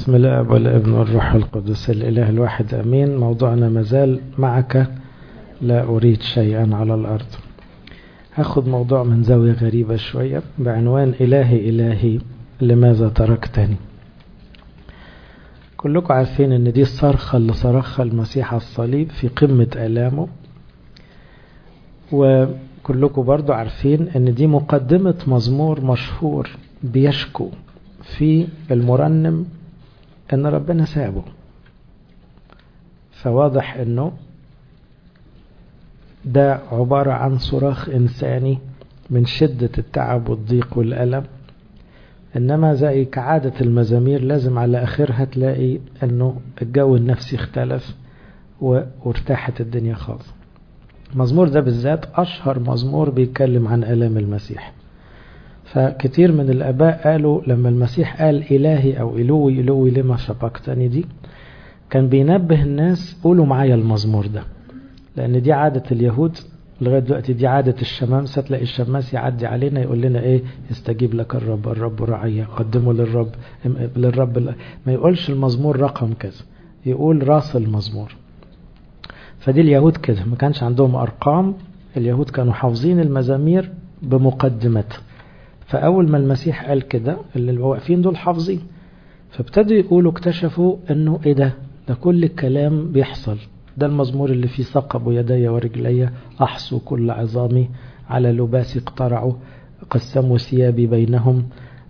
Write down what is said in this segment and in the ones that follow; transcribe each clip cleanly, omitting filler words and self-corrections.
بسم الله والابن والروح القدس الإله الواحد أمين. موضوعنا مازال معك لا أريد شيئا على الأرض. هاخد موضوع من زاوية غريبة شوية بعنوان إلهي إلهي لماذا تركتني. كلكم عارفين ان دي الصرخة اللي صرخها المسيح على الصليب في قمة آلامه، وكلكم برضو عارفين ان دي مقدمة مزمور مشهور بيشكو في المرنم ان ربنا سابه. فواضح انه ده عبارة عن صراخ انساني من شدة التعب والضيق والألم، انما زي كعادة المزامير لازم على اخرها تلاقي انه الجو النفسي اختلف وارتاحت الدنيا خالص. المزمور ده بالذات اشهر مزمور بيتكلم عن آلام المسيح. فكتير من الآباء قالوا لما المسيح قال إلهي أو إلوي إلوي لما شبقتني، دي كان بينبه الناس قولوا معايا المزمور ده، لأن دي عادة اليهود لغاية دلوقتي. دي عادة الشمامسة، تلاقي الشماس يعدي علينا يقول لنا إيه؟ استجيب لك الرب، الرب رعية، قدموا للرب ما يقولش المزمور رقم كذا، يقول راس المزمور. فدي اليهود كده ما كانش عندهم أرقام، اليهود كانوا حافظين المزامير بمقدمتها. فأول ما المسيح قال كده اللي واقفين دول حافظين، فابتدوا يقولوا اكتشفوا انه ايه ده كل الكلام بيحصل. ده المزمور اللي فيه ثقبوا يدي ورجلي، احصوا كل عظامي، على لباسي اقترعوا، قسموا ثيابي بينهم.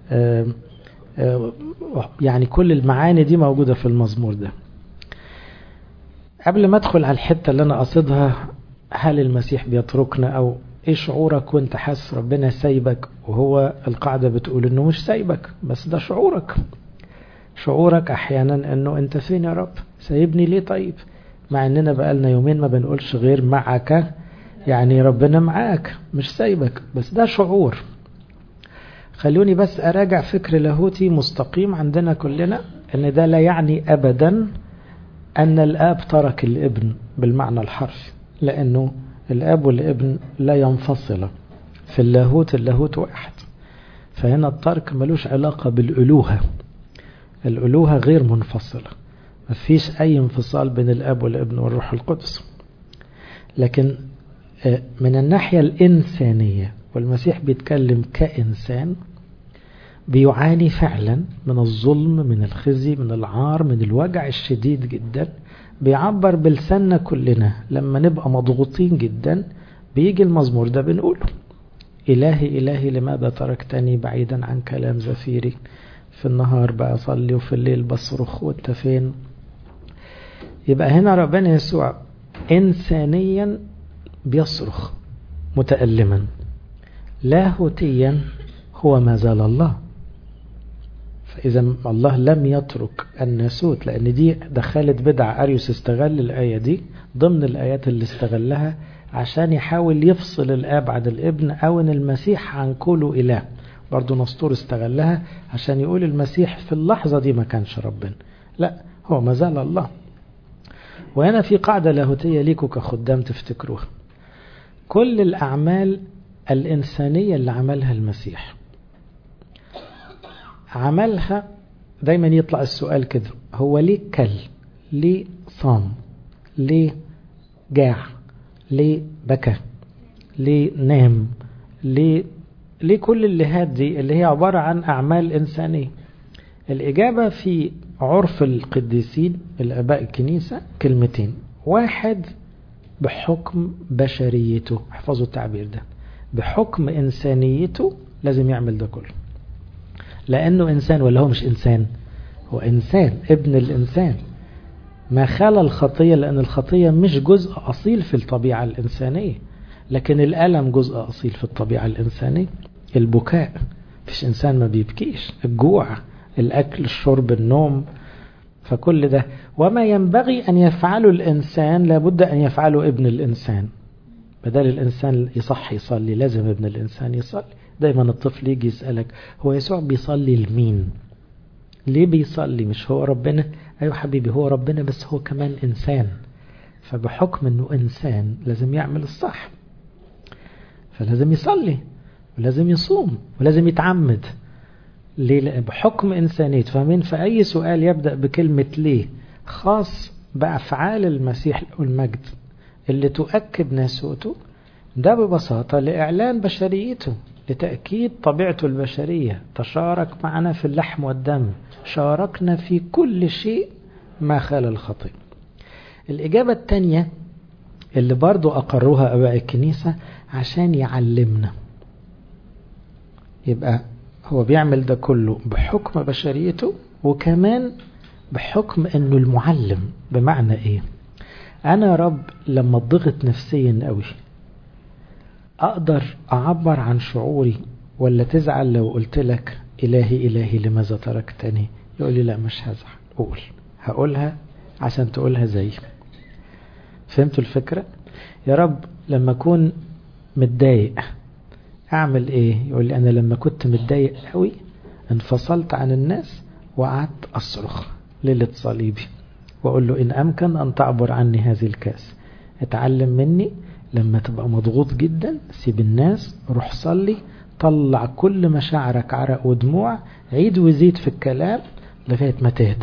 يعني كل المعاني دي موجودة في المزمور ده. قبل ما ادخل على الحتة اللي انا قصدها، هل المسيح بيتركنا او ايه شعورك وانت حاسس ربنا سايبك؟ وهو القاعدة بتقول انه مش سايبك، بس ده شعورك احيانا انه انت فين يا رب؟ سايبني ليه؟ طيب مع اننا بقالنا يومين ما بنقولش غير معك، يعني ربنا معاك مش سايبك، بس ده شعور. خلوني بس اراجع فكر لاهوتي مستقيم عندنا كلنا، ان ده لا يعني ابدا ان الاب ترك الابن بالمعنى الحرفي، لانه الاب والابن لا ينفصل في اللاهوت واحد. فهنا الترك ملوش علاقة بالالوهة، الالوهة غير منفصلة، مفيش اي انفصال بين الاب والابن والروح القدس. لكن من الناحية الانسانية، والمسيح بيتكلم كإنسان بيعاني فعلا من الظلم، من الخزي، من العار، من الوجع الشديد جدا. بيعبر بلساننا كلنا لما نبقى مضغوطين جدا، بيجي المزمور ده بنقوله إلهي إلهي لماذا تركتني بعيدا عن كلام زفيري. في النهار بقى أصلي وفي الليل بصرخ وانت فين؟ يبقى هنا ربنا يسوع إنسانيا بيصرخ متألما، لاهوتيا هو ما زال الله. فإذا الله لم يترك الناسوت، لأن دي دخلت بدع. أريوس استغل الآية دي ضمن الآيات اللي استغلها عشان يحاول يفصل الآب عن الابن، أو أن المسيح عن كله إله. برضو نسطور استغلها عشان يقول المسيح في اللحظة دي ما كانش ربنا، لا هو ما زال الله. وهنا في قاعدة لاهوتية ليكوا كخدام تفتكروها: كل الأعمال الإنسانية اللي عملها المسيح عملها دايما يطلع السؤال كده: هو ليه كل؟ ليه صام؟ ليه جاع؟ ليه بكى؟ ليه نام؟ ليه كل الليهات دي اللي هي عبارة عن أعمال إنسانية؟ الإجابة في عرف القديسين الآباء الكنيسة كلمتين: واحد بحكم بشريته، احفظوا التعبير ده، بحكم إنسانيته لازم يعمل ده كله، لأنه إنسان. ولا هو مش إنسان؟ هو إنسان، ابن الإنسان، ما خلا الخطية، لأن الخطية مش جزء أصيل في الطبيعة الإنسانية، لكن الألم جزء أصيل في الطبيعة الإنسانية. البكاء، فيش إنسان ما بيبكيش، الجوع، الأكل، الشرب، النوم. فكل ده وما ينبغي أن يفعله الإنسان لابد أن يفعله ابن الإنسان. بدل الإنسان يصلي لازم ابن الإنسان يصلي. دايما الطفل يجي يسألك: هو يسوع بيصلي لمين؟ ليه بيصلي؟ مش هو ربنا؟ أيوة حبيبي هو ربنا، بس هو كمان إنسان، فبحكم أنه إنسان لازم يعمل الصح، فلازم يصلي ولازم يصوم ولازم يتعمد. ليه؟ بحكم إنسانيته. فاهمين؟ فأي سؤال يبدأ بكلمة ليه خاص بأفعال المسيح والمجد اللي تؤكد ناسوته، ده ببساطة لإعلان بشريته، لتأكيد طبيعته البشرية. تشارك معنا في اللحم والدم، شاركنا في كل شيء ما خلا الخطيئة. الإجابة الثانية اللي برضو أقروها أباء الكنيسة عشان يعلمنا. يبقى هو بيعمل ده كله بحكم بشريته، وكمان بحكم أنه المعلم. بمعنى إيه؟ أنا يا رب لما اتضغط نفسيا قوي أقدر أعبر عن شعوري، ولا تزعل لو قلت لك إلهي إلهي لماذا تركتني؟ يقول لي لا مش هزعل، هقولها عشان تقولها زي. فهمتوا الفكرة؟ يا رب لما أكون متضايق أعمل إيه؟ يقول لي أنا لما كنت متضايق قوي انفصلت عن الناس وقعدت أصرخ ليلة صليبي وأقول له إن أمكن أن تعبر عني هذه الكاس. اتعلم مني لما تبقى مضغوط جدا سيب الناس، روح صلي، طلع كل مشاعرك عرق ودموع، عيد وزيد في الكلام لغاية ما تهدى.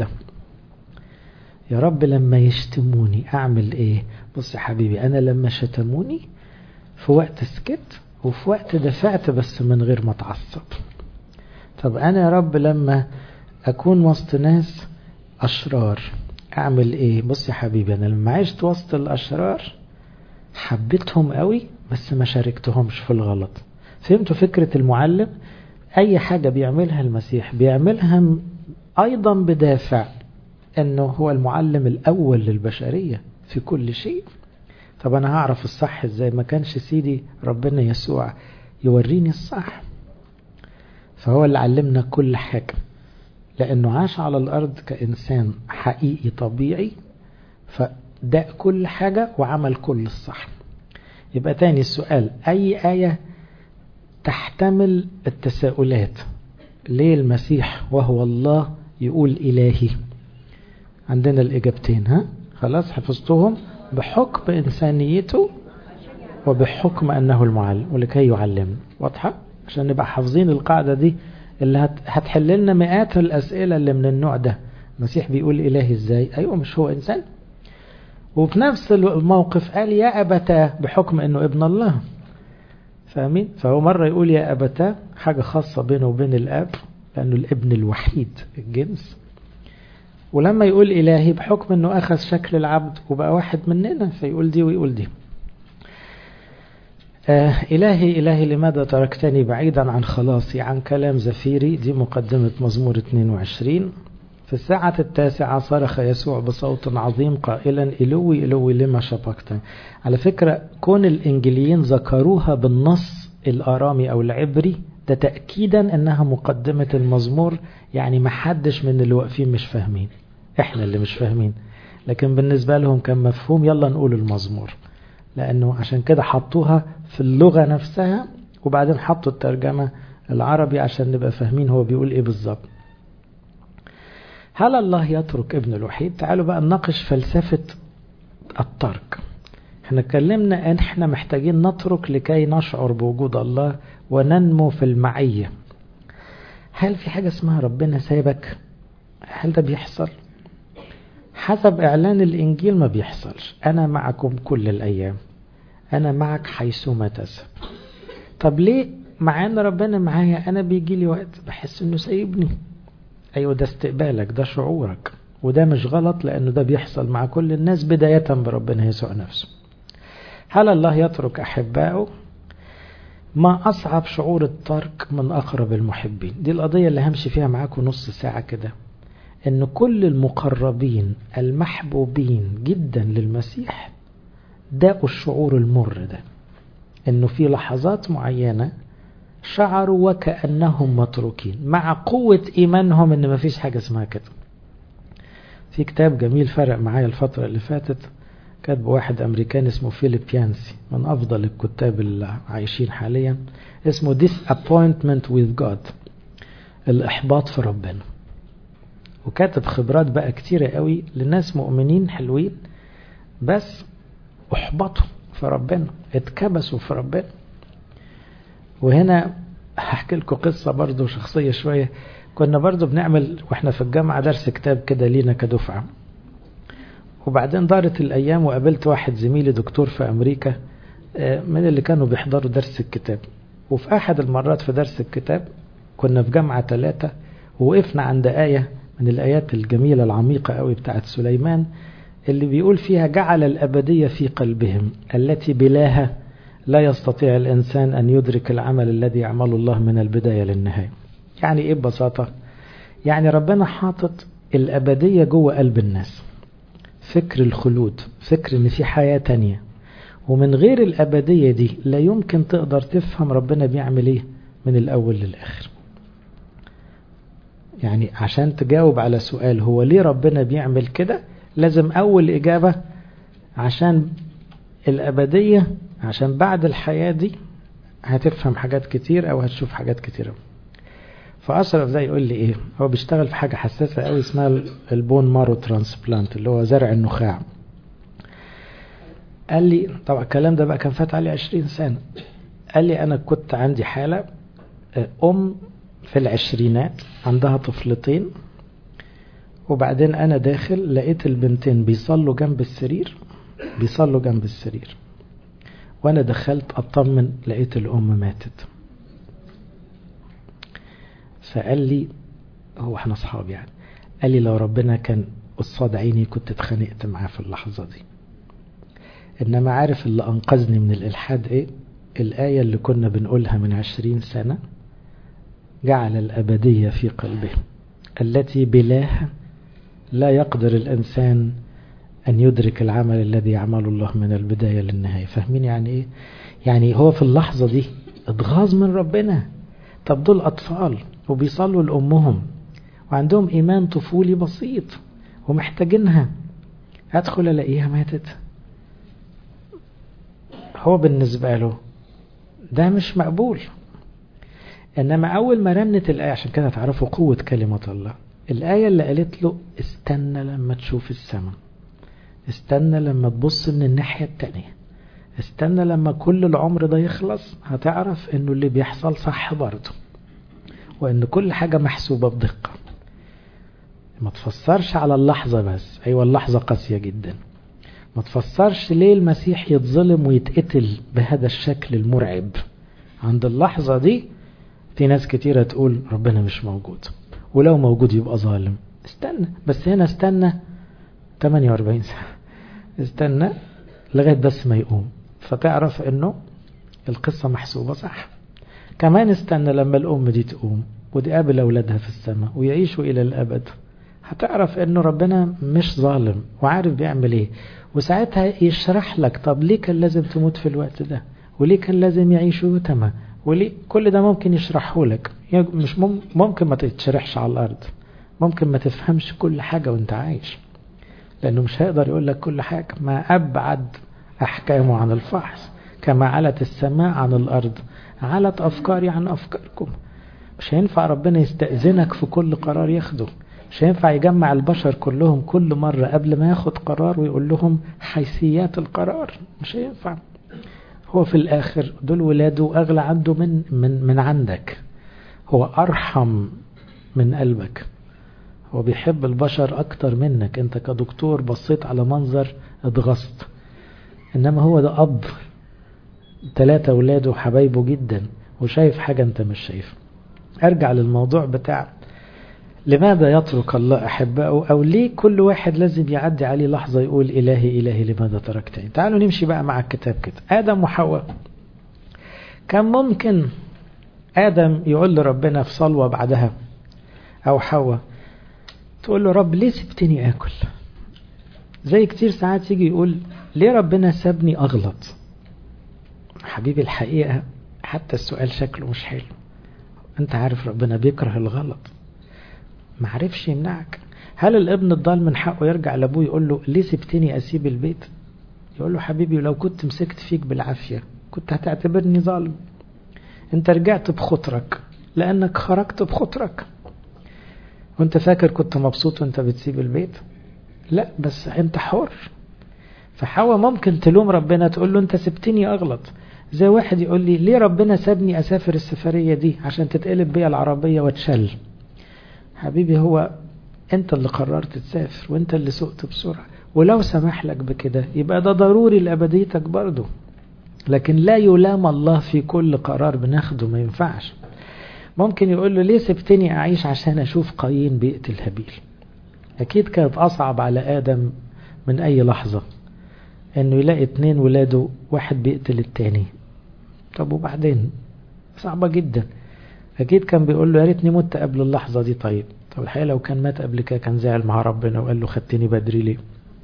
يا رب لما يشتموني أعمل إيه؟ بص يا حبيبي، أنا لما شتموني في وقت سكت وفي وقت دفعت بس من غير ما اتعصب. طب أنا يا رب لما أكون وسط ناس أشرار أعمل إيه؟ بص يا حبيبي، أنا لما عشت وسط الأشرار حبيتهم قوي بس ما شاركتهمش في الغلط. فهمتوا فكرة المعلم؟ أي حاجة بيعملها المسيح بيعملها أيضا بدافع أنه هو المعلم الأول للبشرية في كل شيء. طب أنا هعرف الصح إزاي؟ ما كانش سيدي ربنا يسوع يوريني الصح؟ فهو اللي علمنا كل حاجة، لأنه عاش على الأرض كإنسان حقيقي طبيعي، فداء كل حاجة وعمل كل الصح. يبقى تاني السؤال، أي آية تحتمل التساؤلات؟ ليه المسيح وهو الله يقول إلهي؟ عندنا الإجابتين، ها خلاص حفظتهم، بحكم إنسانيته وبحكم أنه المعلم ولكي يعلم. واضحة؟ عشان نبقى حافظين القاعدة دي اللي هتحل لنا مئات الأسئلة اللي من النوع ده. المسيح بيقول إلهي إزاي؟ أيوة مش هو إنسان؟ وفي نفس الموقف قال يا أبتاه بحكم أنه ابن الله. فاهمين؟ فهو مرة يقول يا أبتاه حاجة خاصة بينه وبين الأب لأنه الابن الوحيد الجنس، ولما يقول إلهي بحكم أنه أخذ شكل العبد وبقى واحد مننا، فيقول دي ويقول دي. إلهي إلهي لماذا تركتني بعيدا عن خلاصي، عن كلام زفيري. دي مقدمة مزمور 22. في الساعة 9 صرخ يسوع بصوت عظيم قائلا إلوي إلوي لما شبقتني. على فكرة كون الإنجليين ذكروها بالنص الآرامي أو العبري ده تأكيدا أنها مقدمة المزمور، يعني ما حدش من اللي واقفين مش فاهمين، إحنا اللي مش فاهمين، لكن بالنسبة لهم كان مفهوم. يلا نقول المزمور، لأنه عشان كده حطوها في اللغة نفسها وبعدين حطوا الترجمة العربي عشان نبقى فاهمين هو بيقول إيه بالظبط. هل الله يترك ابن الوحيد؟ تعالوا بقى نناقش فلسفة الترك. احنا اتكلمنا ان احنا محتاجين نترك لكي نشعر بوجود الله وننمو في المعية. هل في حاجة اسمها ربنا سايبك؟ هل ده بيحصل؟ حسب اعلان الانجيل ما بيحصلش. انا معكم كل الايام، انا معك حيثما تذهب. طب ليه مع ان ربنا معايا انا بيجي لي وقت بحس انه سايبني؟ ايوه ده استقبالك، ده شعورك، وده مش غلط لانه ده بيحصل مع كل الناس بداية بربنا يسوع نفسه. هل الله يترك أحبائه؟ ما أصعب شعور الترك من أقرب المحبين. دي القضية اللي همشي فيها معاكم نص ساعة كده، إن كل المقربين المحبوبين جدا للمسيح داقوا الشعور المر ده، إنه في لحظات معينة شعروا وكأنهم متروكين مع قوة إيمانهم إن مفيش حاجة اسمها كده. في كتاب جميل فرق معايا الفترة اللي فاتت، كاتب واحد أمريكاني اسمه فيليب يانسي، من أفضل الكتاب اللي عايشين حاليا، اسمه Disappointment with God، الإحباط في ربنا. وكاتب خبرات بقى كتيرة قوي لناس مؤمنين حلوين بس أحبطوا في ربنا، اتكبسوا في ربنا. وهنا هحكي لكم قصة برضو شخصية شوية. كنا برضو بنعمل واحنا في الجامعة درس كتاب كده لينا كدفعة، وبعدين دارت الأيام وقابلت واحد زميلي دكتور في أمريكا من اللي كانوا بيحضروا درس الكتاب. وفي أحد المرات في درس الكتاب كنا في جامعة 3 ووقفنا عند آية من الآيات الجميلة العميقة قوي بتاعت سليمان اللي بيقول فيها جعل الأبدية في قلبهم التي بلاها لا يستطيع الإنسان أن يدرك العمل الذي يعمل الله من البداية للنهاية. يعني إيه ببساطة؟ يعني ربنا حاطط الأبدية جوه قلب الناس، فكر الخلود، فكر إن في حياة تانية، ومن غير الأبدية دي لا يمكن تقدر تفهم ربنا بيعمل إيه من الأول للآخر. يعني عشان تجاوب على سؤال هو ليه ربنا بيعمل كده، لازم أول إجابة عشان الأبدية، عشان بعد الحياة دي هتفهم حاجات كتير أو هتشوف حاجات كتير. فأشرف ده يقول لي إيه، هو بيشتغل في حاجة حساسة قوي اسمها البون مارو ترانسبلانت اللي هو زرع النخاع. قال لي طبعا الكلام ده بقى كان فات عليه 20 سنة. قال لي أنا كنت عندي حالة في العشرينات عندها طفلتين، وبعدين أنا داخل لقيت البنتين بيصلوا جنب السرير، وأنا دخلت أطمن لقيت الأم ماتت. فقال لي هو احنا أصحاب يعني، قال لي لو ربنا كان قصاد عيني كنت اتخانقت معاه في اللحظة دي. إنما عارف اللي أنقذني من الإلحاد إيه؟ الآية اللي كنا بنقولها من 20 سنة، جعل الأبدية في قلبه التي بلاها لا يقدر الإنسان أن يدرك العمل الذي يعمل الله من البداية للنهاية. فاهمين يعني إيه؟ يعني هو في اللحظة دي اتغاظ من ربنا. طب دول أطفال وبيصلوا لأمهم وعندهم إيمان طفولي بسيط ومحتاجينها، أدخل ألاقيها ماتت. هو بالنسبة له ده مش مقبول. إنما أول ما رنت الآية، عشان كده تعرفوا قوة كلمة الله، الآية اللي قالت له استنى لما تشوف السماء، استنى لما تبص من الناحية التانية، استنى لما كل العمر ده يخلص، هتعرف إنه اللي بيحصل صح برضه، وإن كل حاجة محسوبة بدقة. ما تفسرش على اللحظة بس، أيوة اللحظة قاسية جدا. ما تفسرش ليه المسيح يتظلم ويتقتل بهذا الشكل المرعب. عند اللحظة دي في ناس كتيرة تقول ربنا مش موجود، ولو موجود يبقى ظالم. استنى بس، هنا استنى 48 ساعة، استنى لغاية بس ما يقوم، فتعرف انه القصة محسوبة صح. كمان استنى لما الأم دي تقوم وتقابل أولادها في السماء ويعيشوا إلى الأبد، هتعرف انه ربنا مش ظالم وعارف بيعمل ايه. وساعتها يشرح لك طب ليه كان لازم تموت في الوقت ده، وليه كان لازم يعيشوا يتامى، وليه كل ده ممكن يشرحه لك. مش ممكن ما تتشرحش على الأرض، ممكن ما تفهمش كل حاجة وانت عايش، لأنه مش هيقدر يقول لك كل حاجة. ما أبعد أحكامه عن الفحص، كما علت السماء عن الأرض علت أفكاري عن أفكاركم. مش هينفع ربنا يستأذنك في كل قرار ياخده، مش هينفع يجمع البشر كلهم كل مرة قبل ما ياخد قرار ويقول لهم حيثيات القرار، مش هينفع. هو في الآخر دول ولاده أغلى عنده من عندك. هو أرحم من قلبك، هو بيحب البشر أكتر منك. أنت كدكتور بصيت على منظر اتغصت، إنما هو ده أب 3 ولاده حبايبه جدا وشايف حاجة أنت مش شايف. أرجع للموضوع بتاع لماذا يترك الله أحبائه، أو ليه كل واحد لازم يعدي عليه لحظة يقول إلهي إلهي لماذا تركتني. تعالوا نمشي بقى مع الكتاب كده. آدم وحواء، كان ممكن آدم يقول لربنا في صلوة بعدها، أو حواء تقول له رب ليه سبتني أكل. زي كتير ساعات يجي يقول ليه ربنا سابني أغلط. حبيبي الحقيقة حتى السؤال شكله مش حلو. أنت عارف ربنا بيكره الغلط، ما عرفش يمنعك. هل الابن الضال من حقه يرجع لابوه يقول له ليه سبتني أسيب البيت؟ يقول له حبيبي لو كنت مسكت فيك بالعافية كنت هتعتبرني ظالم. انت رجعت بخطرك لأنك خرجت بخطرك، وانت فاكر كنت مبسوط وانت بتسيب البيت؟ لا، بس انت حر. فحواء ممكن تلوم ربنا تقول له انت سبتني أغلط. زي واحد يقول لي ليه ربنا سابني أسافر السفرية دي عشان تتقلب بيا العربية واتشل. حبيبي هو انت اللي قررت تسافر وانت اللي سقت بسرعة، ولو سمح لك بكده يبقى ده ضروري لأبديتك برضو. لكن لا يلام الله في كل قرار بناخده، ما ينفعش. ممكن يقول له ليه سبتني أعيش عشان أشوف قايين بيقتل هابيل؟ أكيد كانت أصعب على آدم من أي لحظة إنه يلاقي 2 ولاده واحد بيقتل التاني. طب وبعدين؟ صعبة جدا. أكيد كان بيقول له يا ريتني مت قبل اللحظة دي. طب الحقيقة لو كان مات قبل كده كان زعل مع ربنا وقال له خدتني بدري ليه؟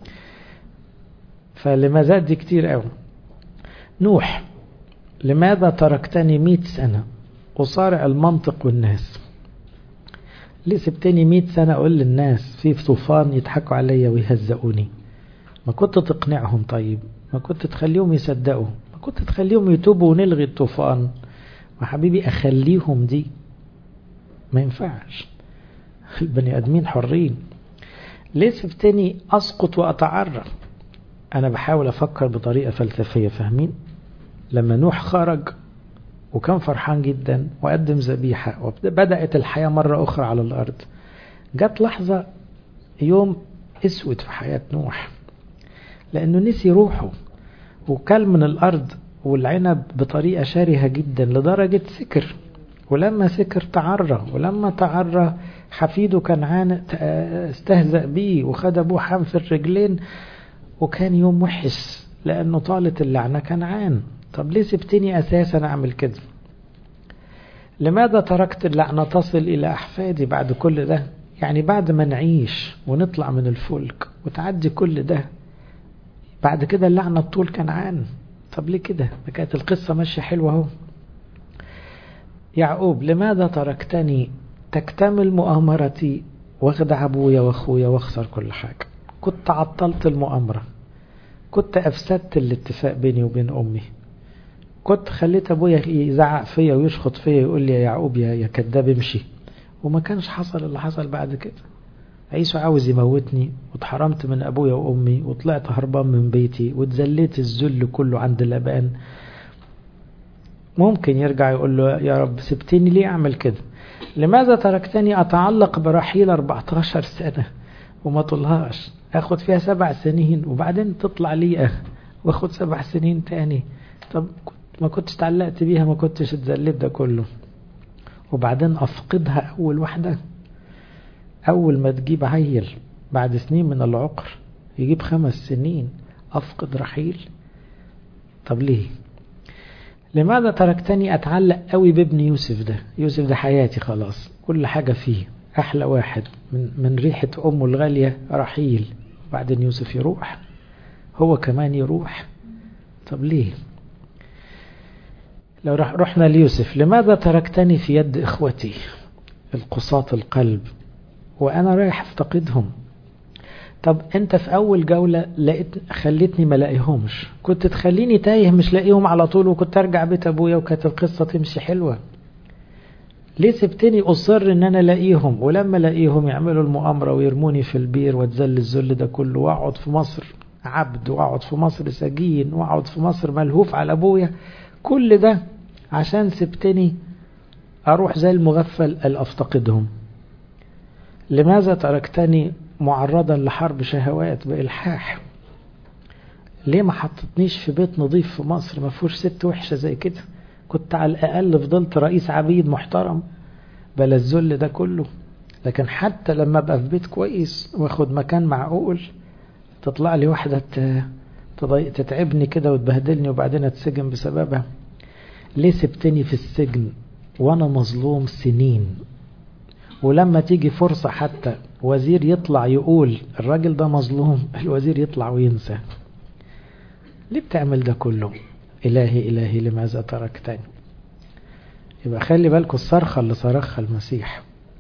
فلماذا دي كتير قوي. نوح: لماذا تركتني 100 سنة أصارع المنطق والناس؟ ليه سبتني 100 سنة أقول للناس في طوفان يضحكوا عليا ويهزقوني؟ ما كنت تقنعهم؟ طيب ما كنت تخليهم يصدقوا؟ ما كنت تخليهم يتوبوا ونلغي الطوفان؟ ما حبيبي أخليهم دي ما ينفعش. البني آدمين حرين. ليه سبتني أسقط وأتعرى؟ أنا بحاول أفكر بطريقة فلسفية، فاهمين؟ لما نوح خرج وكان فرحان جدا وقدم ذبيحة وبدأت الحياة مرة أخرى على الأرض، جت لحظة يوم أسود في حياة نوح، لأنه نسي روحه وكل من الأرض والعنب بطريقة شرهة جدا لدرجة سكر. ولما سكر تعرى، ولما تعرى حفيده كنعان استهزأ بيه وخد أبوه حام في الرجلين، وكان يوم وحش لأنه طالت اللعنة كنعان. طب ليه سبتني أساسا أعمل كده؟ لماذا تركت اللعنة تصل إلى أحفادي بعد كل ده؟ يعني بعد ما نعيش ونطلع من الفلك وتعدي كل ده، بعد كده اللعنة طول كنعان. طب ليه كده؟ كانت القصة ماشية حلوة اهو. يعقوب: لماذا تركتني تكتمل مؤامرتي واخدع أبويا وأخويا واخسر كل حاجة؟ كنت عطلت المؤامرة، كنت أفسدت الاتفاق بيني وبين أمي، كنت خليت أبويا يزعق فيا ويشخط فيا يقول لي يا يعقوب يا كداب امشي، وما كانش حصل اللي حصل بعد كده. عيسو عاوز يموتني واتحرمت من أبويا وأمي وطلعت هربان من بيتي واتذليت الذل كله عند لابان. ممكن يرجع يقول له يا رب سبتني ليه أعمل كده؟ لماذا تركتني أتعلق برحيل 14 سنة وما طلهاش؟ أخد فيها 7 سنين وبعدين تطلع لي واخد 7 سنين تاني. طب ما كنتش تعلقت بيها، ما كنتش اتذلت ده كله. وبعدين أفقدها أول واحدة، أول ما تجيب عيل بعد سنين من العقر يجيب 5 سنين أفقد رحيل. طب ليه؟ لماذا تركتني أتعلق قوي بابن يوسف ده؟ يوسف ده حياتي خلاص، كل حاجة فيه، أحلى واحد من ريحة أمه الغالية رحيل، وبعدين يوسف يروح، هو كمان يروح. طب ليه؟ لو رحنا ليوسف: لماذا تركتني في يد إخوتي القساة القلب وأنا رايح أفتقدهم؟ طب أنت في أول جولة خليتني ما لاقيهمش، كنت تخليني تايه مش لاقيهم على طول وكنت أرجع بيت أبويا وكانت القصة تمشي حلوة. ليه سبتني أصر إن أنا لاقيهم، ولما لاقيهم يعملوا المؤامرة ويرموني في البير واتذل الذل ده كله، وأقعد في مصر عبد، وأقعد في مصر سجين، وأقعد في مصر ملهوف على أبويا؟ كل ده عشان سبتني أروح زي المغفل أفتقدهم. لماذا تركتني معرضا لحرب شهوات بإلحاح؟ ليه ما حطتنيش في بيت نظيف في مصر ما فيهوش ست وحشة زي كده؟ كنت على الأقل فضلت رئيس عبيد محترم بلا الذل ده كله. لكن حتى لما أبقى في بيت كويس واخد مكان معقول تطلع لي واحدة تتعبني كده وتبهدلني وبعدين اتسجن بسببها. ليه سبتني في السجن وانا مظلوم سنين، ولما تيجي فرصة حتى وزير يطلع يقول الراجل ده مظلوم، الوزير يطلع وينسى؟ ليه بتعمل ده كله؟ إلهي إلهي لماذا تركتني؟ يبقى خلي بالكم الصرخة اللي صرخها المسيح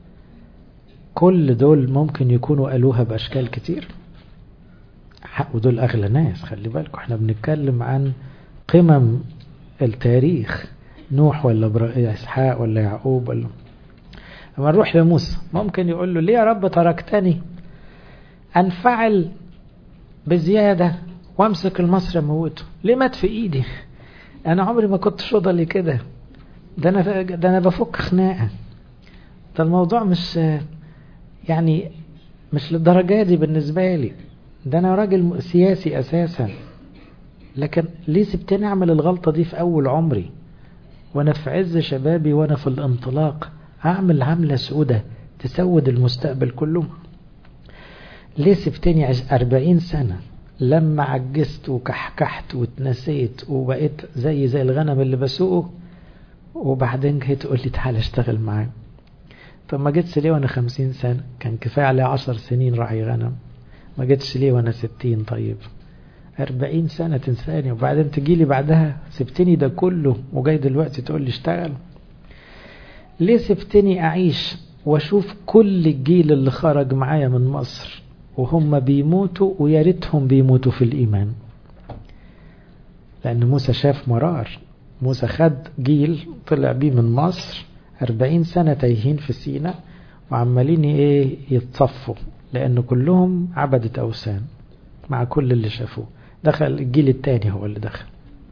كل دول ممكن يكونوا قالوها بأشكال كتير، ودول أغلى ناس. خلي بالكم احنا بنتكلم عن قمم التاريخ، نوح ولا إسحاق ولا يعقوب ولا. لما نروح لموسى ممكن يقول له ليه يا رب تركتني أنفعل بزيادة وامسك المصر اموته؟ ليه مات في ايدي؟ انا عمري ما كنت فضلي كده، ده انا بفك خناقة. ده الموضوع يعني مش للدرجة دي بالنسبة لي، ده أنا راجل سياسي أساسا، لكن ليه سبتني أعمل الغلطة دي في أول عمري وأنا في عز شبابي وأنا في الانطلاق؟ أعمل عملة سودة تسود المستقبل كله. ليه سبتني 40 سنة لما عجزت وكحكحت واتنسيت وبقيت زي الغنم اللي بسوقه، وبعدين جيت تقول لي تعالى اشتغل معايا؟ طب ما جيتش ليه وانا 50 سنة؟ كان كفاية علي 10 سنين راعي غنم. ما جيتش ليه وانا 60؟ طيب 40 سنة تنساني وبعدين تجيلي بعدها سبتني ده كله وجاي دلوقتي تقول لي اشتغل؟ ليه سبتني اعيش واشوف كل الجيل اللي خرج معايا من مصر وهم بيموتوا ويا ريتهم بيموتوا في الإيمان؟ لأن موسى شاف مرار. موسى خد جيل طلع بيه من مصر 40 سنة تايهين في سيناء وعمالين يتصفوا، لأن كلهم عبدة أوثان مع كل اللي شافوه. دخل الجيل التاني هو اللي دخل.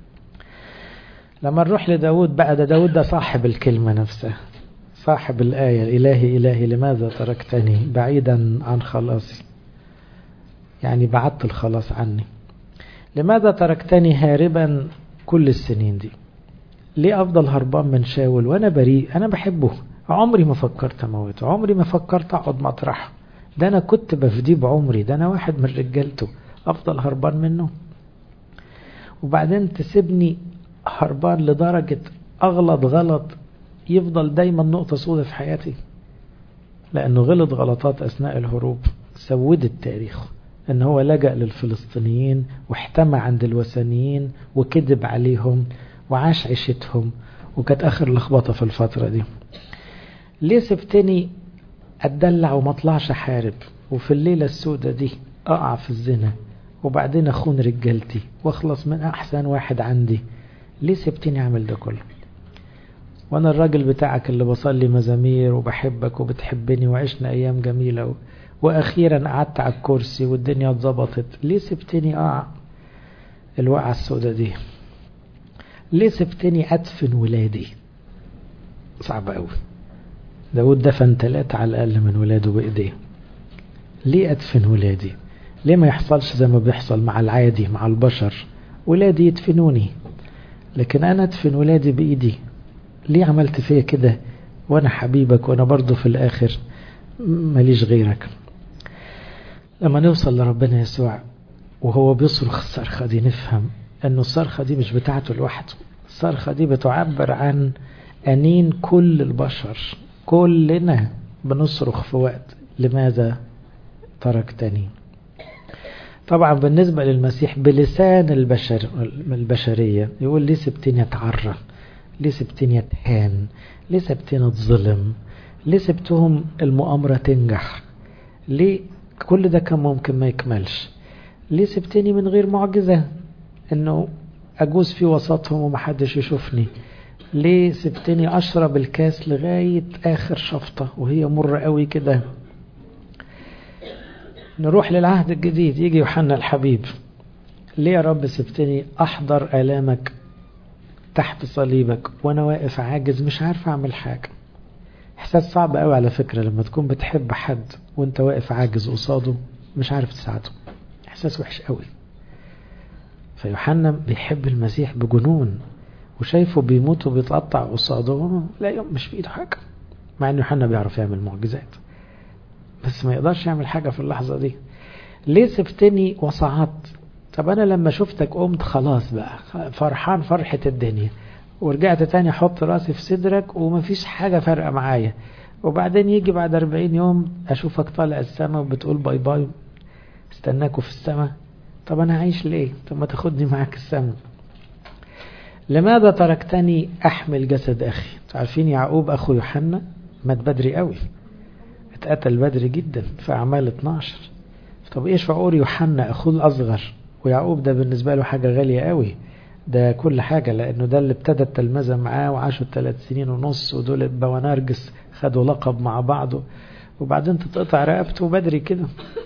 لما نروح لداود بقى، داود ده صاحب الكلمة نفسها، صاحب الآية إلهي إلهي لماذا تركتني بعيدا عن خلاصي، يعني بعدت الخلاص عني. لماذا تركتني هاربا كل السنين دي؟ ليه أفضل هربان من شاول وأنا بريء؟ أنا بحبه، عمري ما فكرت أموته، عمري ما فكرت أقعد مطرحه، ده أنا كنت بفديه بعمري، ده أنا واحد من رجالته، أفضل هربان منه؟ وبعدين تسيبني هربان لدرجة أغلط غلط يفضل دايما نقطة سودة في حياتي، لأنه غلط غلطات أثناء الهروب سودت تاريخه، ان هو لجأ للفلسطينيين واحتمى عند الوثنيين وكذب عليهم وعاش عيشتهم، وكانت اخر لخبطة في الفترة دي. ليه سبتني اتدلع وما اطلعش حارب وفي الليلة السودة دي اقع في الزنا وبعدين اخون رجالتي واخلص من احسن واحد عندي؟ ليه سبتني اعمل ده كله وانا الراجل بتاعك اللي بصلي مزامير وبحبك وبتحبني وعشنا ايام جميلة واخيرا قعدت على الكرسي والدنيا اتظبطت؟ ليه سبتني اقع الوقعة السوداء دي؟ ليه سبتني ادفن ولادي؟ صعب قوي. داود دفن 3 على الاقل من ولاده بايديه. ليه ادفن ولادي؟ ليه ما يحصلش زي ما بيحصل مع العادي مع البشر، ولادي يدفنوني لكن انا ادفن ولادي بايدي؟ ليه عملت فيا كده وانا حبيبك وانا برضو في الاخر ماليش غيرك؟ لما نوصل لربنا يسوع وهو بيصرخ الصرخة دي نفهم انه الصرخة دي مش بتاعته لوحده، الصرخة دي بتعبر عن أنين كل البشر، كلنا بنصرخ في وقت لماذا تركتني. طبعا بالنسبة للمسيح بلسان البشرية يقول ليه سبتني اتعرى، ليه سبتني اتهان، ليه سبتني اتظلم، ليه سبتهم المؤامرة تنجح، ليه كل ده كان ممكن ما يكملش، ليه سبتني من غير معجزة انه اجوز في وسطهم ومحدش يشوفني، ليه سبتني اشرب الكاس لغاية اخر شفطة وهي مرة قوي كده. نروح للعهد الجديد يجي يوحنا الحبيب، ليه يا رب سبتني احضر آلامك تحت صليبك وانا واقف عاجز مش عارف اعمل حاجة. احساس صعب قوي على فكرة لما تكون بتحب حد وانت واقف عاجز قصاده مش عارف تساعده، احساس وحش قوي. فيوحنا بيحب المسيح بجنون وشايفه بيموت وبيتقطع قصاده، لا يوم مش بإيده حاجة، مع ان يوحنا بيعرف يعمل معجزات بس ما يقدرش يعمل حاجة في اللحظة دي. ليه سبتني وصعدت؟ طب انا لما شفتك قمت خلاص بقى فرحان فرحة الدنيا ورجعت تاني احط راسي في صدرك ومفيش حاجة فارقة معايا، وبعدين يجي بعد 40 يوم اشوفك طالع السماء وبتقول باي باي استناكوا في السماء. طب انا عايش ليه؟ طب ما تاخدني معاك السماء. لماذا تركتني احمل جسد اخي؟ عارفين يعقوب اخو يوحنا مات بدري قوي، اتقتل بدري جدا في اعمال 12. طب ايه شعور يوحنا اخوه الاصغر؟ ويعقوب ده بالنسبة له حاجة غالية قوي، ده كل حاجة، لانه ده اللي ابتدى التلمذة معاه وعاشوا 3 سنين ونص، ودول بونرجس خدوا لقب مع بعضه، وبعدين تتقطع رقبته بدري كده.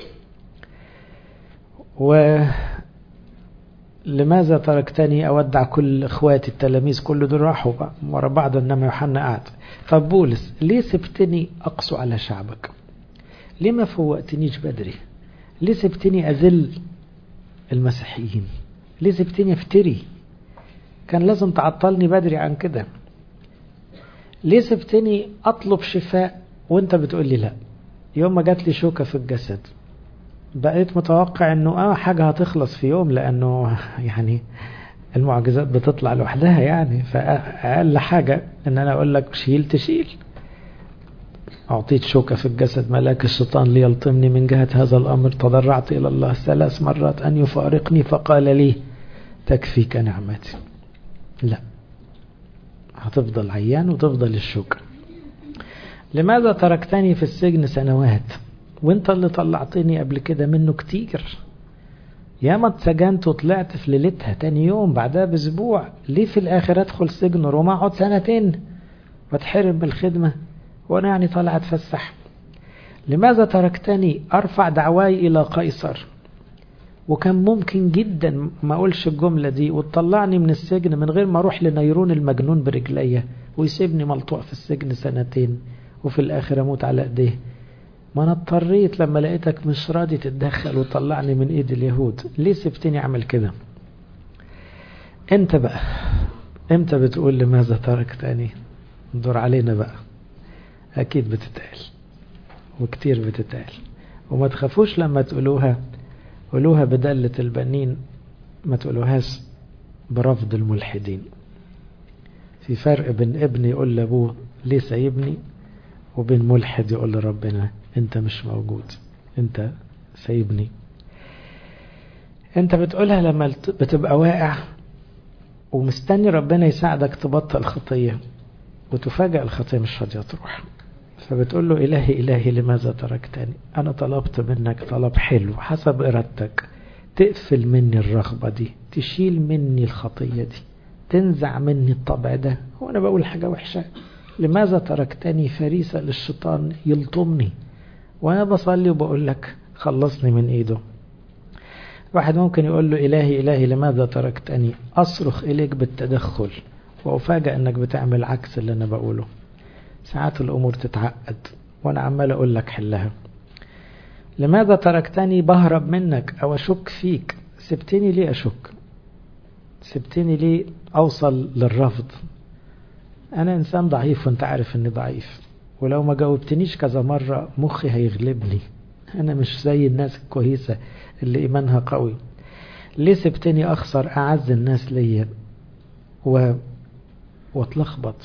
لماذا تركتني أودع كل إخواتي التلاميذ كل دول راحوا ورا بعض إنما يوحنا قعد. طب بولس ليه سبتني أقسو على شعبك؟ ليه ما فوقتنيش بدري؟ ليه سبتني أذل المسيحيين؟ ليه سبتني افتري؟ كان لازم تعطلني بدري عن كده. ليه سبتني أطلب شفاء وانت بتقول لي لا؟ يوم ما جات لي شوكة في الجسد بقيت متوقع انه حاجة هتخلص في يوم، لانه يعني المعجزات بتطلع لوحدها يعني. فأقل حاجة ان انا اقول لك شيل تشيل. أعطيت شوكة في الجسد، ملاك الشيطان ليلطمني من جهة هذا الأمر، تضرعت إلى الله 3 مرات أن يفارقني، فقال لي تكفيك نعمتي. لا، هتفضل عيان وتفضل الشوكة. لماذا تركتني في السجن سنوات وانت اللي طلعتني قبل كده منه كتير؟ ياما اتسجنت وطلعت في ليلتها تاني يوم بعدها باسبوع. ليه في الاخر ادخل سجن روما اقعد 2 واتحرم بالخدمة وانا يعني طالع اتفسح؟ لماذا تركتني ارفع دعواي الى قيصر؟ وكان ممكن جدا ما اقولش الجملة دي وتطلعني من السجن من غير ما اروح لنيرون المجنون برجلية ويسيبني ملطوع في السجن 2 وفي الاخر اموت على ايديه. ما انا اضطريت لما لقيتك مش راضي تتدخل وطلعني من ايد اليهود. ليه سبتني اعمل كده؟ انت بقى امتى بتقول لماذا تركتني؟ ندور علينا بقى. اكيد بتتقال وكتير بتتقال، وما تخافوش لما تقولوها، قولوها بدلة البنين، ما تقولوهاش برفض الملحدين. في فرق بين ابن يقول لابوه ليه سايبني، وبين ملحد يقول لربنا انت مش موجود، انت سايبني. انت بتقولها لما بتبقى واقع ومستني ربنا يساعدك تبطل خطية، وتفاجأ الخطية مش راضية تروح، فبتقول له إلهي لماذا تركتني؟ أنا طلبت منك طلب حلو حسب إرادتك، تقفل مني الرغبة دي، تشيل مني الخطية دي، تنزع مني الطبع ده. وأنا بقول حاجة وحشة؟ لماذا تركتني فريسة للشيطان يلطمني وأنا بصلي وبقول لك خلصني من إيده؟ واحد ممكن يقول له إلهي لماذا تركتني؟ أصرخ إليك بالتدخل وأفاجأ أنك بتعمل عكس اللي أنا بقوله. ساعات الأمور تتعقد وأنا عمال أقول لك حلها. لماذا تركتني؟ بهرب منك أو أشك فيك. سبتني ليه أشك؟ سبتني ليه أوصل للرفض؟ أنا إنسان ضعيف وأنت عارف أني ضعيف، ولو ما جاوبتنيش كذا مرة مخي هيغلبني. أنا مش زي الناس الكويسة اللي إيمانها قوي. ليه سبتني أخسر أعز الناس ليا واتلخبط؟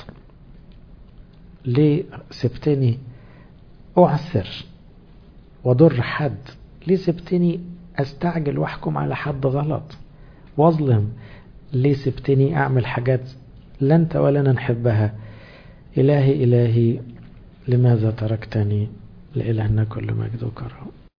ليه سبتني أعثر وضر حد؟ ليه سبتني أستعجل وأحكم على حد غلط واظلم؟ ليه سبتني أعمل حاجات لا أنت ولا أنا نحبها؟ إلهي لماذا تركتني؟ لإلهنا كل مجد وكرم.